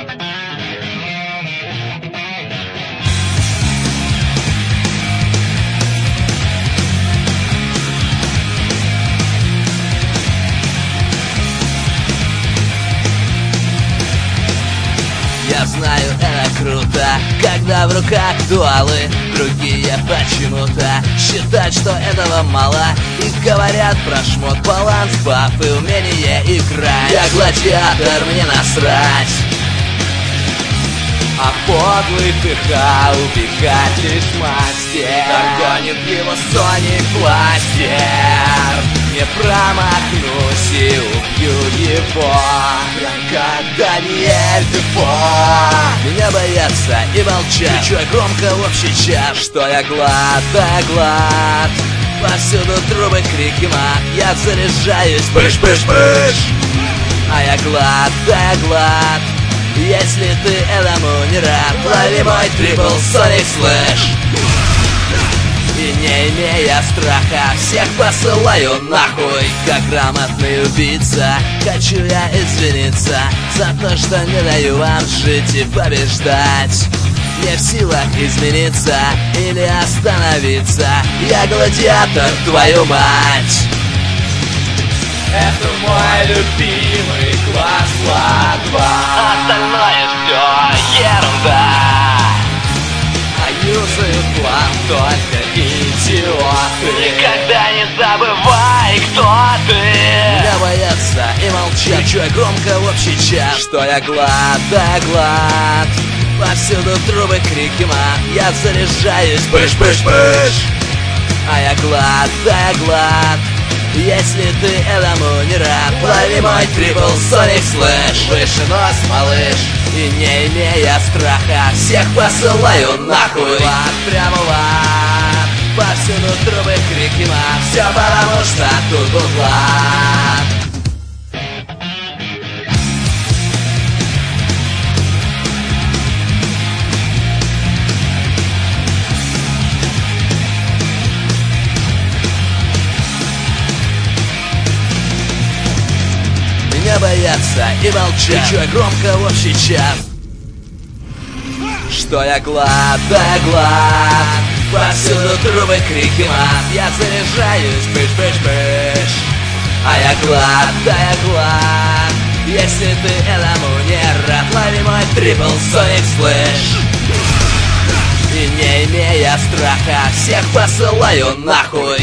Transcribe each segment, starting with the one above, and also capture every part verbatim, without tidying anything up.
Я знаю, это круто, когда в руках дуалы. Другие почему-то считают, что этого мало, и говорят про шмот, баланс, бафы, умение играть. Я гладиатор, мне насрать. А подлый ТХ убегать лишь мастер. Догонит его Соник Бластер. Не промахнусь и убью его, прям как Даниэль Дефо. Меня боятся и молчат, кричу я громко в общий чат, что я глад, да глад. Повсюду трубы, крики, мат. Я заряжаюсь, пыш-пыш-пыш. А я глад, да глад. Если ты этому не рад, лови мой трипл Соник Слэш. И не имея страха, всех посылаю нахуй. Как грамотный убийца, хочу я извиниться за то, что не даю вам жить и побеждать. Не в силах измениться или остановиться. Я гладиатор, твою мать. Это мой любимый класс два. Остальное все ерунда. А юзают план только идиоты. Никогда не забывай, кто ты. Меня боятся и молчат, кричу я громко в общий чат, что я глад, да глад. Повсюду трубы, крики, мат. Я заряжаюсь, пыш-пыш-пыш. А я глад, да глад. Если ты этому не рад, лови мой трипл Соник Слэш. Выше нос, малыш. И не имея страха, всех посылаю нахуй. Лад, прямо лад. Повсюду трубы, крики, мат. Все потому что тут был глад. Меня боятся и молчат, кричу я громко в общий чат, что я глад, да глад. Повсюду трубы, крики, мат. Я заряжаюсь, пыш-пыш-пыш. А я глад, да я глад. Если ты этому не рад, лови мой трипл Соник Слэш. И не имея страха, всех посылаю нахуй.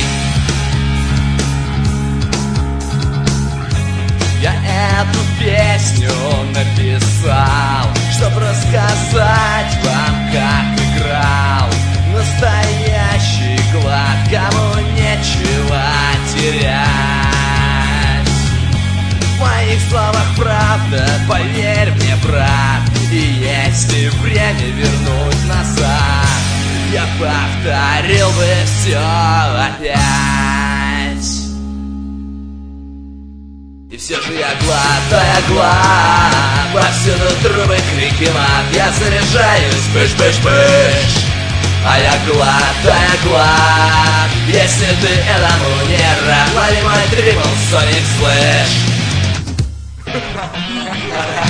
Я эту песню написал, чтоб рассказать вам, как играл настоящий глад, кому нечего терять. В моих словах правда, поверь мне, брат. И если время вернуть назад, я повторил бы все опять. И все же я глад, да я глад. Повсюду трубы, крики, мат. Я заряжаюсь, пыш-пыш-пыш. А я глад, да я глад. Если ты этому не рад, лови мой трипл Соник Слэш.